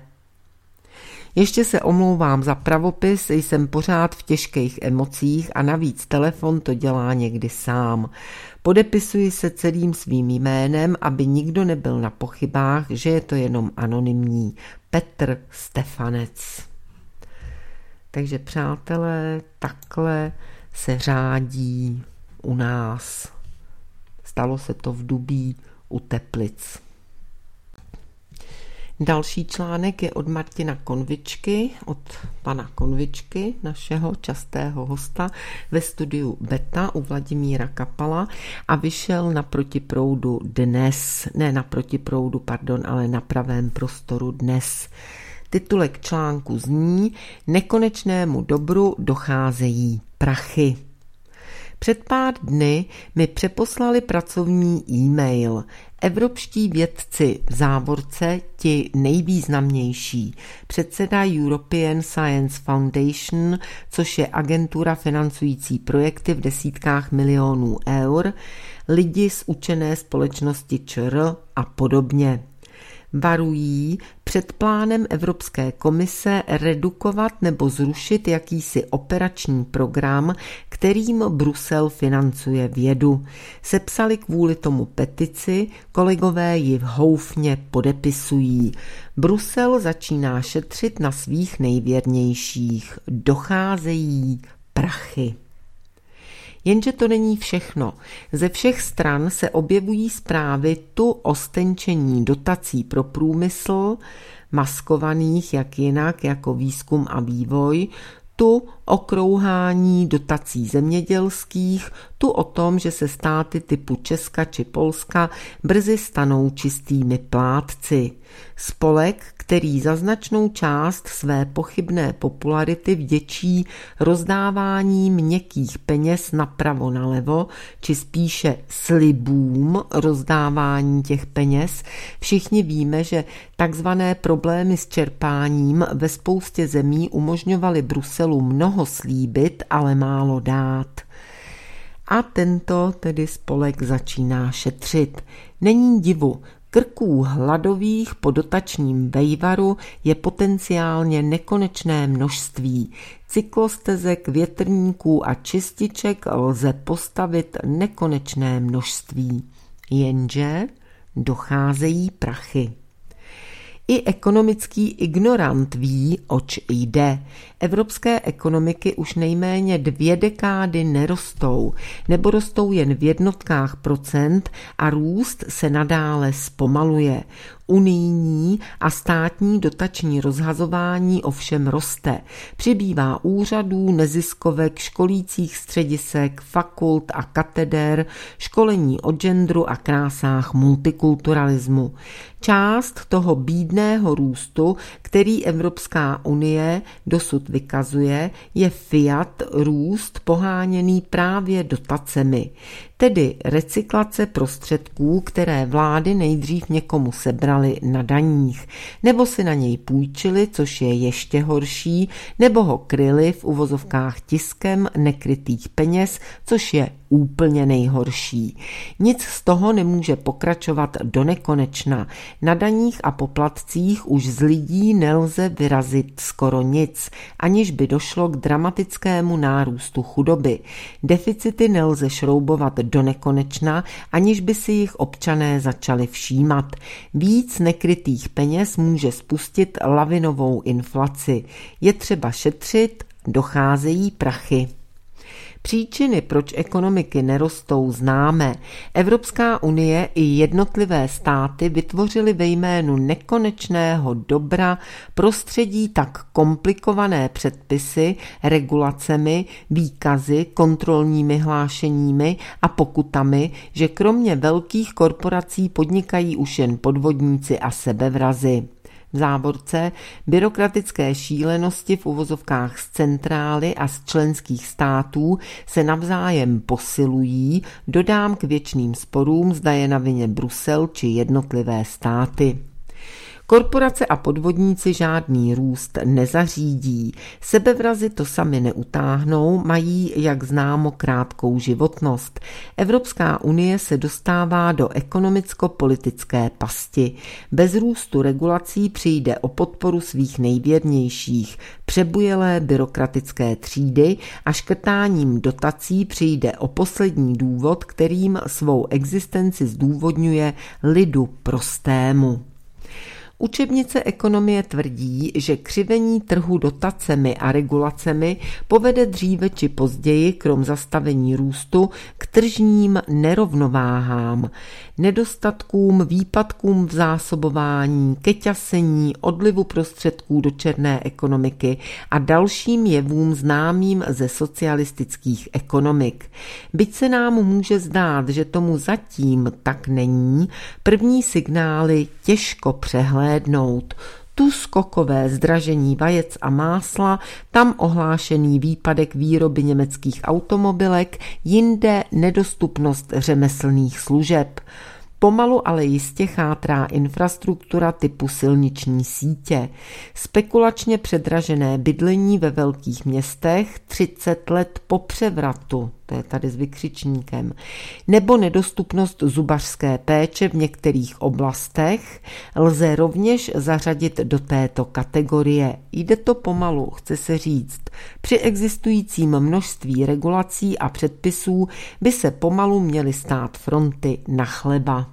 Ještě se omlouvám za pravopis, jsem pořád v těžkých emocích a navíc telefon to dělá někdy sám. Podepisuji se celým svým jménem, aby nikdo nebyl na pochybách, že je to jenom anonymní. Petr Stefanec. Takže přátelé, takhle se řádí u nás. Stalo se to v Dubí u Teplic. Další článek je od Martina Konvičky, od pana Konvičky, našeho častého hosta ve studiu Beta u Vladimíra Kapala a vyšel na Protiproudu dnes, ne na Protiproudu, pardon, ale na Pravém prostoru dnes. Titulek článku zní: Nekonečnému dobru docházejí prachy. Před pár dny mi přeposlali pracovní e-mail. Evropští vědci v závorce, ti nejvýznamnější, předseda European Science Foundation, což je agentura financující projekty v desítkách milionů eur, lidi z učené společnosti ČR a podobně. Varují před plánem Evropské komise redukovat nebo zrušit jakýsi operační program, kterým Brusel financuje vědu. Sepsali kvůli tomu petici, kolegové ji houfně podepisují. Brusel začíná šetřit na svých nejvěrnějších. Docházejí prachy. Jenže to není všechno. Ze všech stran se objevují zprávy tu o stenčení dotací pro průmysl, maskovaných jak jinak jako výzkum a vývoj, tu o krouhání dotací zemědělských, tu o tom, že se státy typu Česka či Polska brzy stanou čistými plátci. Spolek, který za značnou část své pochybné popularity vděčí rozdáváním měkkých peněz napravo nalevo, či spíše slibům rozdávání těch peněz. Všichni víme, že takzvané problémy s čerpáním ve spoustě zemí umožňovaly Bruselu mnoho slíbit, ale málo dát. A tento tedy spolek začíná šetřit. Není divu, krků hladových po dotačním vejvaru je potenciálně nekonečné množství. Cyklostezek, větrníků a čističek lze postavit nekonečné množství. Jenže docházejí prachy. I ekonomický ignorant ví, oč jde. Evropské ekonomiky už nejméně dvě dekády nerostou, nebo rostou jen v jednotkách procent a růst se nadále zpomaluje. Unijní a státní dotační rozhazování ovšem roste. Přibývá úřadů, neziskovek, školících středisek, fakult a kateder, školení o genderu a krásách multikulturalismu. Část toho bídného růstu, který Evropská unie dosud vykazuje, je fiat růst poháněný právě dotacemi, tedy recyklace prostředků, které vlády nejdřív někomu sebrali na daních, nebo si na něj půjčili, což je ještě horší, nebo ho kryli v uvozovkách tiskem nekrytých peněz, což je úplně nejhorší. Nic z toho nemůže pokračovat do nekonečna. Na daních a poplatcích už z lidí nelze vyrazit skoro nic, aniž by došlo k dramatickému nárůstu chudoby. Deficity nelze šroubovat do nekonečna, aniž by si jich občané začali všímat. Víc nekrytých peněz může spustit lavinovou inflaci. Je třeba šetřit, docházejí prachy. Příčiny, proč ekonomiky nerostou, známe. Evropská unie i jednotlivé státy vytvořily ve jménu nekonečného dobra prostředí tak komplikované předpisy, regulacemi, výkazy, kontrolními hlášeními a pokutami, že kromě velkých korporací podnikají už jen podvodníci a sebevrazi. V závorce byrokratické šílenosti v uvozovkách z centrály a z členských států se navzájem posilují, dodám k věčným sporům, zda je na vině Brusel či jednotlivé státy. Korporace a podvodníci žádný růst nezařídí. Sebevrazi to sami neutáhnou, mají, jak známo, krátkou životnost. Evropská unie se dostává do ekonomicko-politické pasti. Bez růstu regulací přijde o podporu svých nejvěrnějších, přebujelé byrokratické třídy a škrtáním dotací přijde o poslední důvod, kterým svou existenci zdůvodňuje lidu prostému. Učebnice ekonomie tvrdí, že křivení trhu dotacemi a regulacemi povede dříve či později, krom zastavení růstu, k tržním nerovnováhám, nedostatkům, výpadkům v zásobování, keťasení, odlivu prostředků do černé ekonomiky a dalším jevům známým ze socialistických ekonomik. Byť se nám může zdát, že tomu zatím tak není, první signály těžko přehlédnout. Tu skokové zdražení vajec a másla, tam ohlášený výpadek výroby německých automobilek, jinde nedostupnost řemeslných služeb. Pomalu, ale jistě chátrá infrastruktura typu silniční sítě. Spekulačně předražené bydlení ve velkých městech třicet let po převratu, to je tady s vykřičníkem, nebo nedostupnost zubařské péče v některých oblastech lze rovněž zařadit do této kategorie. Jde to pomalu, chce se říct. Při existujícím množství regulací a předpisů by se pomalu měly stát fronty na chleba.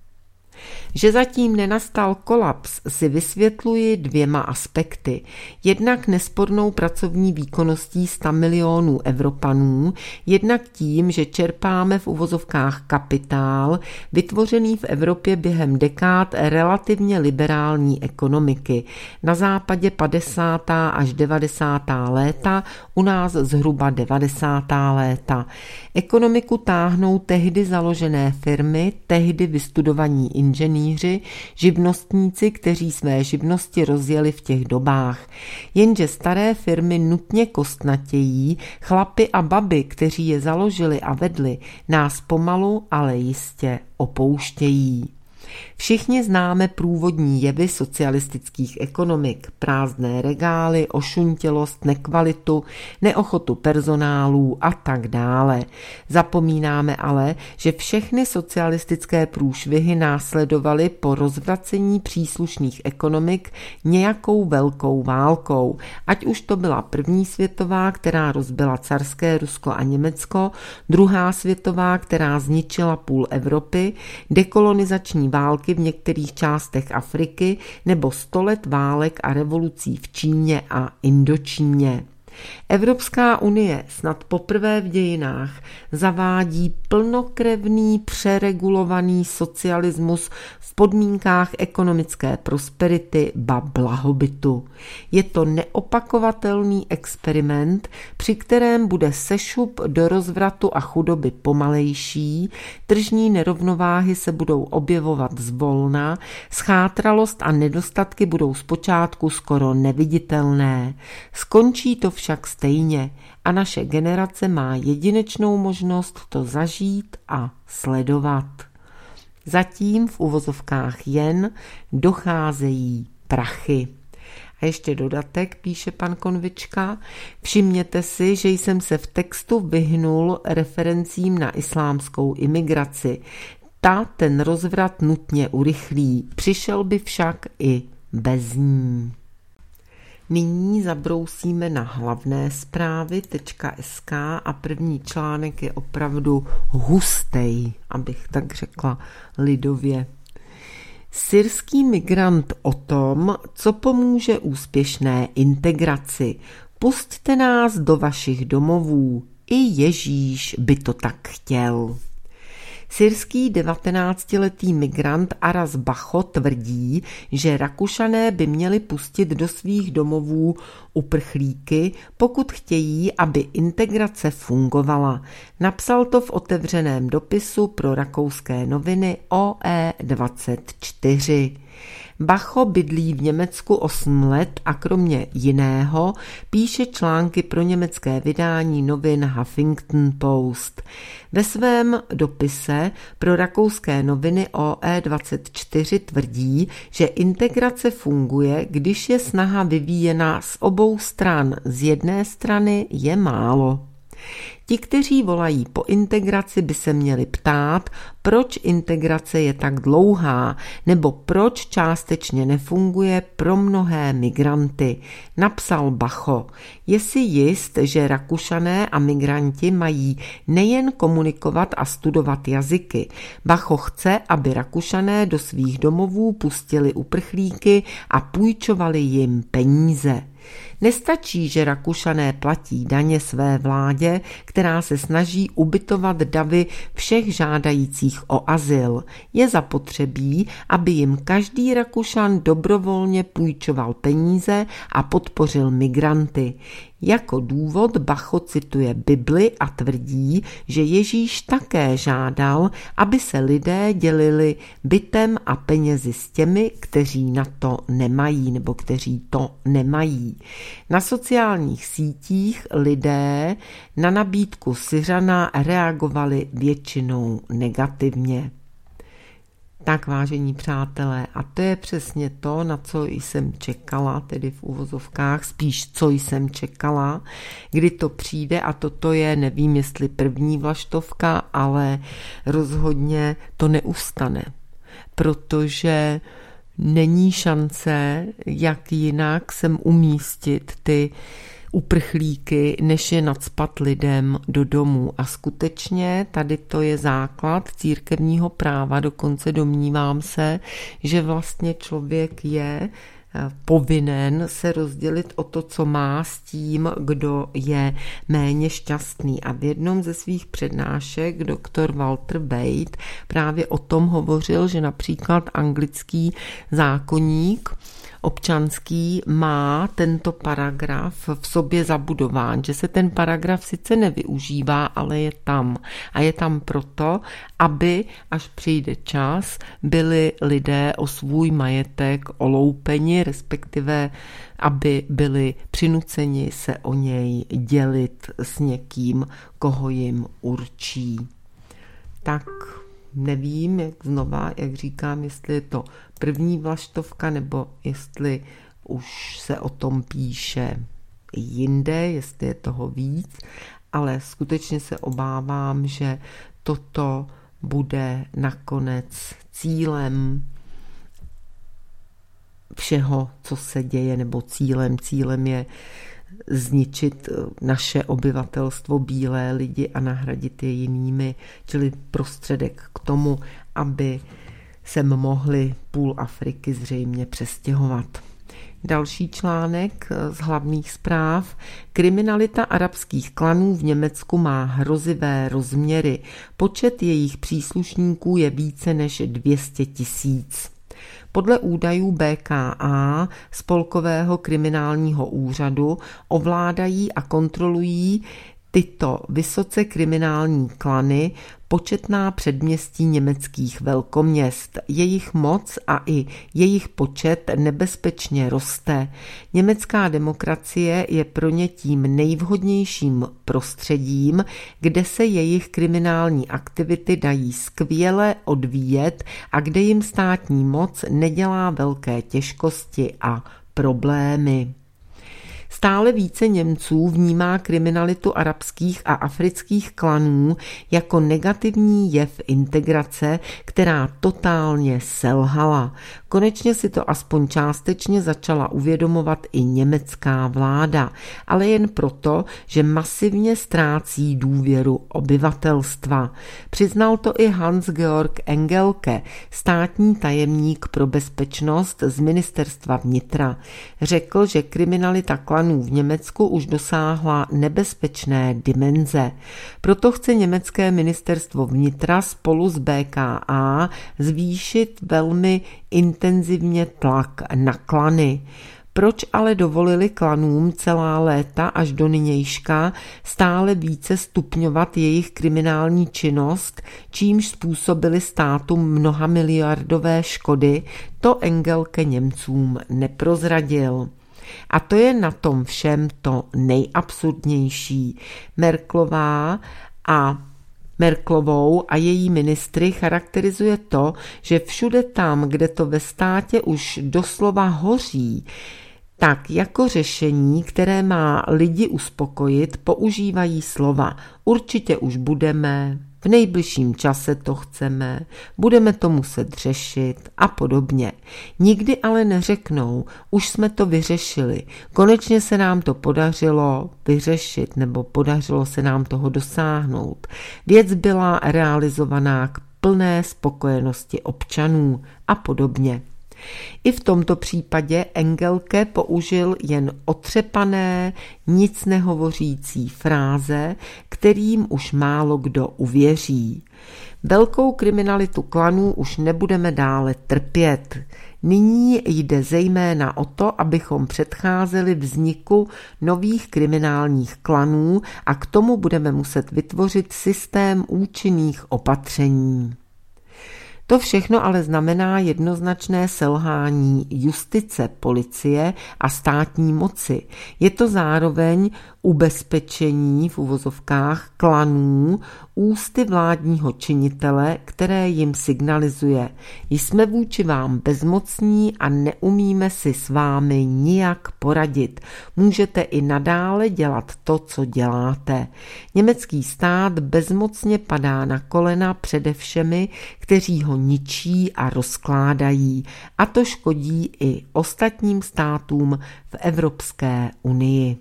Že zatím nenastal kolaps, si vysvětluji dvěma aspekty. Jednak nespornou pracovní výkonností sta milionů Evropanů, jednak tím, že čerpáme v uvozovkách kapitál, vytvořený v Evropě během dekád relativně liberální ekonomiky. Na západě padesátá až devadesátá léta, u nás zhruba devadesátá léta. Ekonomiku táhnou tehdy založené firmy, tehdy vystudovaní inženýři, živnostníci, kteří své živnosti rozjeli v těch dobách. Jenže staré firmy nutně kostnatějí, chlapi a baby, kteří je založili a vedli, nás pomalu, ale jistě opouštějí. Všichni známe průvodní jevy socialistických ekonomik, prázdné regály, ošuntělost, nekvalitu, neochotu personálů a tak dále. Zapomínáme ale, že všechny socialistické průšvihy následovaly po rozvracení příslušných ekonomik nějakou velkou válkou, ať už to byla první světová, která rozbila carské Rusko a Německo, druhá světová, která zničila půl Evropy, dekolonizační války v některých částech Afriky nebo sto let válek a revolucí v Číně a Indočíně. Evropská unie snad poprvé v dějinách zavádí plnokrevný přeregulovaný socialismus v podmínkách ekonomické prosperity ba blahobytu. Je to neopakovatelný experiment, při kterém bude sešup do rozvratu a chudoby pomalejší, tržní nerovnováhy se budou objevovat zvolna, schátralost a nedostatky budou zpočátku skoro neviditelné. Skončí to však stejně a naše generace má jedinečnou možnost to zažít a sledovat. Zatím v uvozovkách jen docházejí prachy. A ještě dodatek, píše pan Konvička, všimněte si, že jsem se v textu vyhnul referencím na islámskou imigraci. Ta ten rozvrat nutně urychlí, přišel by však i bez ní. Nyní zabrousíme na hlavné zprávy tečka es ká a první článek je opravdu hustej, abych tak řekla lidově. Syrský migrant o tom, co pomůže úspěšné integraci. Pusťte nás do vašich domovů, i Ježíš by to tak chtěl. Syrský devatenáctiletý migrant Aras Bacho tvrdí, že Rakušané by měli pustit do svých domovů uprchlíky, pokud chtějí, aby integrace fungovala. Napsal to v otevřeném dopisu pro rakouské noviny O E dvacet čtyři. Bacho bydlí v Německu osm let a kromě jiného píše články pro německé vydání novin Huffington Post. Ve svém dopise pro rakouské noviny O E dvacet čtyři tvrdí, že integrace funguje, když je snaha vyvíjena z obou stran. Z jedné strany je málo. Ti, kteří volají po integraci, by se měli ptát, proč integrace je tak dlouhá, nebo proč částečně nefunguje pro mnohé migranty. Napsal Bacho. Je si jist, že Rakušané a migranti mají nejen komunikovat a studovat jazyky. Bacho chce, aby Rakušané do svých domovů pustili uprchlíky a půjčovali jim peníze. Nestačí, že Rakušané platí daně své vládě, která se snaží ubytovat davy všech žádajících o azyl. Je zapotřebí, aby jim každý Rakušan dobrovolně půjčoval peníze a podpořil migranty. Jako důvod Bacho cituje Bibli a tvrdí, že Ježíš také žádal, aby se lidé dělili bytem a penězi s těmi, kteří na to nemají nebo kteří to nemají. Na sociálních sítích lidé na nabídku Syřana reagovali většinou negativně. Tak, vážení přátelé, a to je přesně to, na co jsem čekala, tedy v uvozovkách, spíš co jsem čekala, kdy to přijde, a toto je, nevím jestli první vlaštovka, ale rozhodně to neustane, protože není šance, jak jinak sem umístit ty uprchlíky, než je nacpat lidem do domů. A skutečně tady to je základ církevního práva, dokonce domnívám se, že vlastně člověk je povinen se rozdělit o to, co má, s tím, kdo je méně šťastný. A v jednom ze svých přednášek doktor Walter Bate právě o tom hovořil, že například anglický zákoník občanský má tento paragraf v sobě zabudován, že se ten paragraf sice nevyužívá, ale je tam. A je tam proto, aby, až přijde čas, byli lidé o svůj majetek oloupeni, respektive aby byli přinuceni se o něj dělit s někým, koho jim určí. Tak nevím, jak znova, jak říkám, jestli je to první vlaštovka, nebo jestli už se o tom píše jinde, jestli je toho víc, ale skutečně se obávám, že toto bude nakonec cílem všeho, co se děje, nebo cílem. Cílem je zničit naše obyvatelstvo, bílé lidi, a nahradit je jinými, čili prostředek k tomu, aby sem mohli půl Afriky zřejmě přestěhovat. Další článek z hlavních zpráv. Kriminalita arabských klanů v Německu má hrozivé rozměry. Počet jejich příslušníků je více než dvě stě tisíc. Podle údajů B K A, Spolkového kriminálního úřadu, ovládají a kontrolují tyto vysoce kriminální klany početná předměstí německých velkoměst. Jejich moc a i jejich počet nebezpečně roste. Německá demokracie je pro ně tím nejvhodnějším prostředím, kde se jejich kriminální aktivity dají skvěle odvíjet a kde jim státní moc nedělá velké těžkosti a problémy. Stále více Němců vnímá kriminalitu arabských a afrických klanů jako negativní jev integrace, která totálně selhala. Konečně si to aspoň částečně začala uvědomovat i německá vláda, ale jen proto, že masivně ztrácí důvěru obyvatelstva. Přiznal to i Hans-Georg Engelke, státní tajemník pro bezpečnost z ministerstva vnitra. Řekl, že kriminalita klanů v Německu už dosáhla nebezpečné dimenze. Proto chce německé ministerstvo vnitra spolu s B K A zvýšit velmi intenzivně tlak na klany. Proč ale dovolili klanům celá léta až do nynějška stále více stupňovat jejich kriminální činnost, čímž způsobili státu mnohamiliardové škody, to Engelke Němcům neprozradil. A to je na tom všem to nejabsurdnější. Merkelová a Merkelovou a její ministry charakterizuje to, že všude tam, kde to ve státě už doslova hoří, tak jako řešení, které má lidi uspokojit, používají slova určitě už budeme, v nejbližším čase to chceme, budeme to muset řešit a podobně. Nikdy ale neřeknou, už jsme to vyřešili, konečně se nám to podařilo vyřešit nebo podařilo se nám toho dosáhnout. Věc byla realizovaná k plné spokojenosti občanů a podobně. I v tomto případě Engelke použil jen otřepané, nic nehovořící fráze, kterým už málo kdo uvěří. Velkou kriminalitu klanů už nebudeme dále trpět. Nyní jde zejména o to, abychom předcházeli vzniku nových kriminálních klanů a k tomu budeme muset vytvořit systém účinných opatření. To všechno ale znamená jednoznačné selhání justice, policie a státní moci. Je to zároveň ubezpečení v uvozovkách klanů ústy vládního činitele, které jim signalizuje: jsme vůči vám bezmocní a neumíme si s vámi nijak poradit. Můžete i nadále dělat to, co děláte. Německý stát bezmocně padá na kolena přede všemi, kteří ho ničí a rozkládají, a to škodí i ostatním státům v Evropské unii.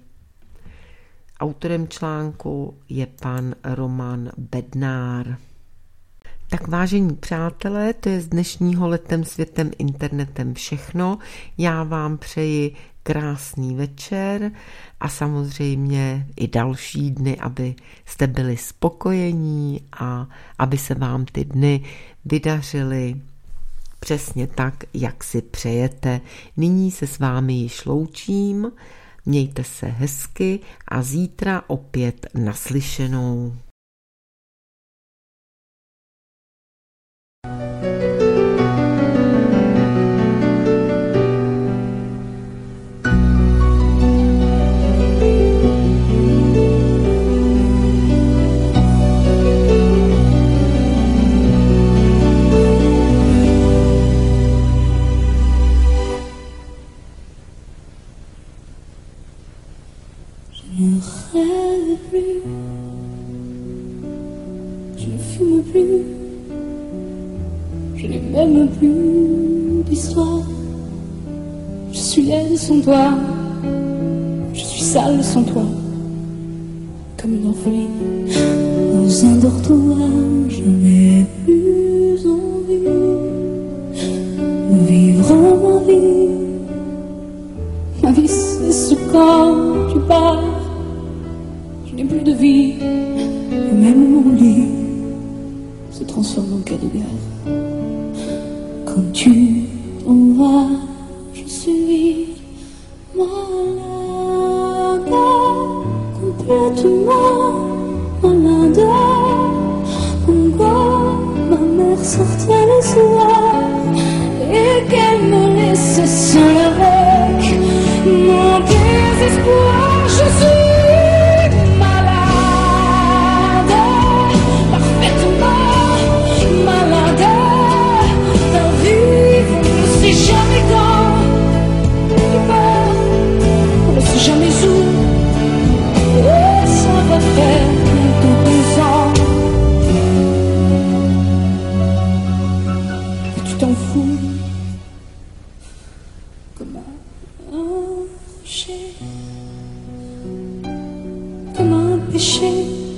Autorem článku je pan Roman Bednár. Tak vážení přátelé, to je z dnešního Letem světem internetem všechno. Já vám přeji krásný večer a samozřejmě i další dny, aby jste byli spokojení a aby se vám ty dny vydařily přesně tak, jak si přejete. Nyní se s vámi již loučím, mějte se hezky a zítra opět naslyšenou. Sans toi, je suis sale sans toi, comme une orpheline dans un dortoir. Je n'ai plus envie de vivre ma vie. Ma vie c'est quand tu pars. Je n'ai plus de vie, et même mon lit se transforme en cas de guerre. Quand tu t'en vas, je suis malade, complètement malade. Pourquoi ma mère sortait le soir et qu'elle me laissait seule avec mon désespoir? Je suis malade, parfaitement malade. D'un vivre, on ne sait jamais quand, on ne sait jamais où, et ça va faire bientôt deux ans que tu t'en fous comme un rocher, comme un péché.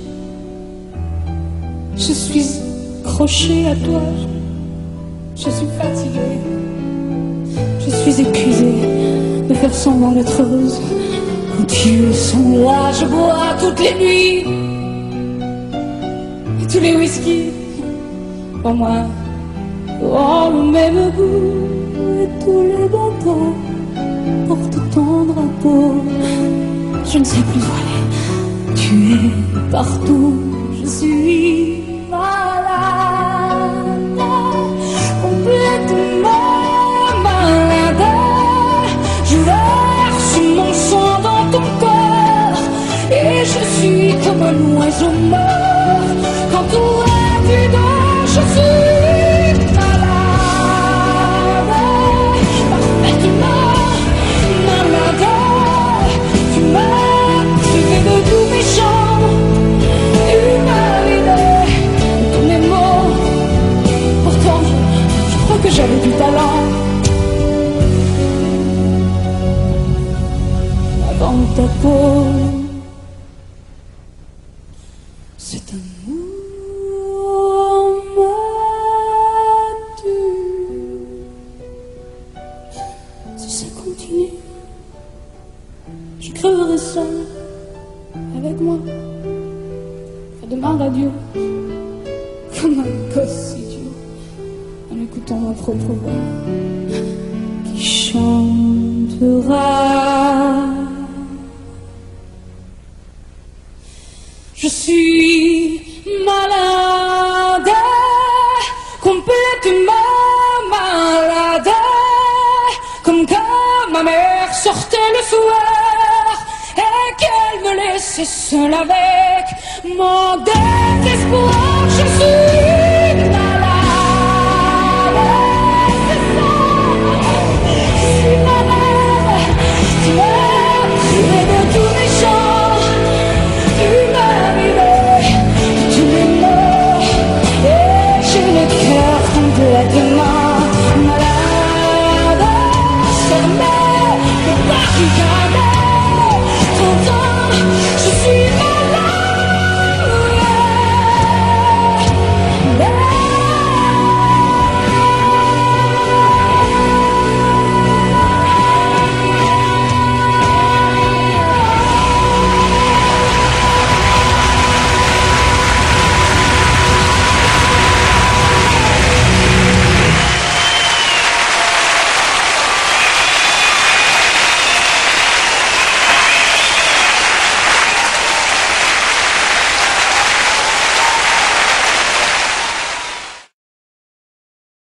Je suis accrochée à toi, je suis fatiguée, je suis épuisée de faire semblant d'être heureuse. Quand tu sont là, je bois toutes les nuits et tous les whisky pour moi ont le même goût, et tous les bateaux portent ton drapeau. Je ne sais plus où aller, tu es partout, je suis malade, complètement malade. Je verse mon sang dans ton corps et je suis comme un oiseau mort. Quand tout est vide, je suis malade, parfaitement malade. que j'avais du talent. Avant ta peau, cet amour m'a tué. Si ça continue, je creverai seul avec moi, près de ma radio, comme un gosse idiot, en écoutant ma propre voix qui chantera. Je suis malade, complètement malade, comme quand ma mère sortait le soir et qu'elle me laissait seule avec mon désespoir. Je suis malade, c'est ça, je suis malade, tu m'as privé de tous mes chants, tu m'as privé de tous mes mots, et j'ai le cœur complètement malade, fermé, le barricade.